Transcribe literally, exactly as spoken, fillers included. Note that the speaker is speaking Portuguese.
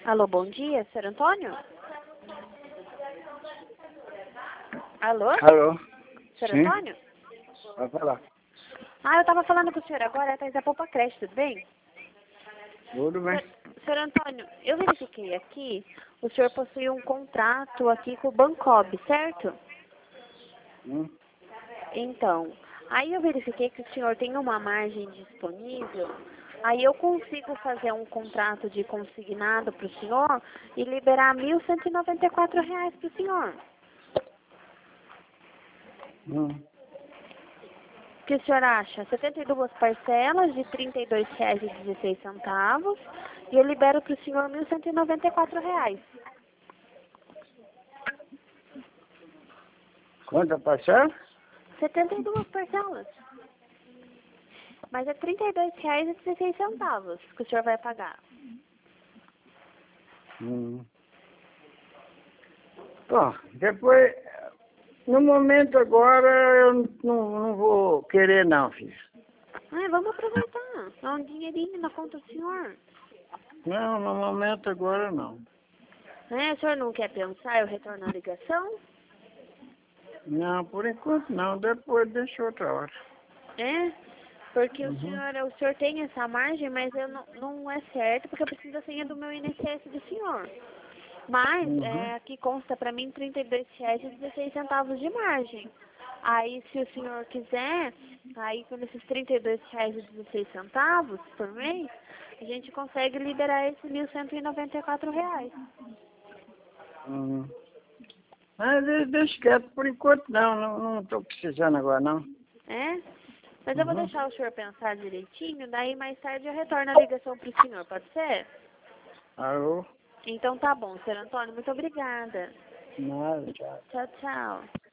Alô, bom dia, senhor Antônio? Alô? Alô? Senhor Sim? Antônio? Vai falar. Ah, eu estava falando com o senhor agora, atrás da Poupa Creche, tudo bem? Tudo bem? Senhor, senhor Antônio, eu verifiquei aqui, o senhor possui um contrato aqui com o Bancob, certo? Hum? Então, aí eu verifiquei que o senhor tem uma margem disponível, aí eu consigo fazer um contrato de consignado para o senhor e liberar mil cento e noventa e quatro reais para o senhor. Hum. O que o senhor acha? setenta e duas parcelas de trinta e dois reais e dezesseis centavos e eu libero para o senhor mil cento e noventa e quatro reais. Quanto parcela? setenta e duas parcelas. Mas é trinta e dois reais e dezesseis centavos que o senhor vai pagar. Hum. Bom, depois, no momento agora, eu não, não vou querer não, filho. Ah, vamos aproveitar. Dá um dinheirinho na conta do senhor. Não, no momento agora não. É, o senhor não quer pensar, eu retorno a ligação? Não, por enquanto não, depois deixa outra hora. É, porque o Uhum. senhor, o senhor tem essa margem, mas eu não, não é certo, porque eu preciso da senha do meu I N S S do senhor. Mas, Uhum. é, aqui consta para mim trinta e dois reais e dezesseis centavos de margem. Aí, se o senhor quiser, aí com esses trinta e dois reais e dezesseis centavos por mês, a gente consegue liberar esses mil cento e noventa e quatro reais. Uhum. Mas de- deixa quieto, por enquanto não, não, não estou precisando agora não. É? Mas eu vou Uhum. deixar o senhor pensar direitinho, daí mais tarde eu retorno a ligação para o senhor, pode ser? Alô? Então tá bom, senhor Antônio, muito obrigada. Nada, tchau. Tchau, tchau.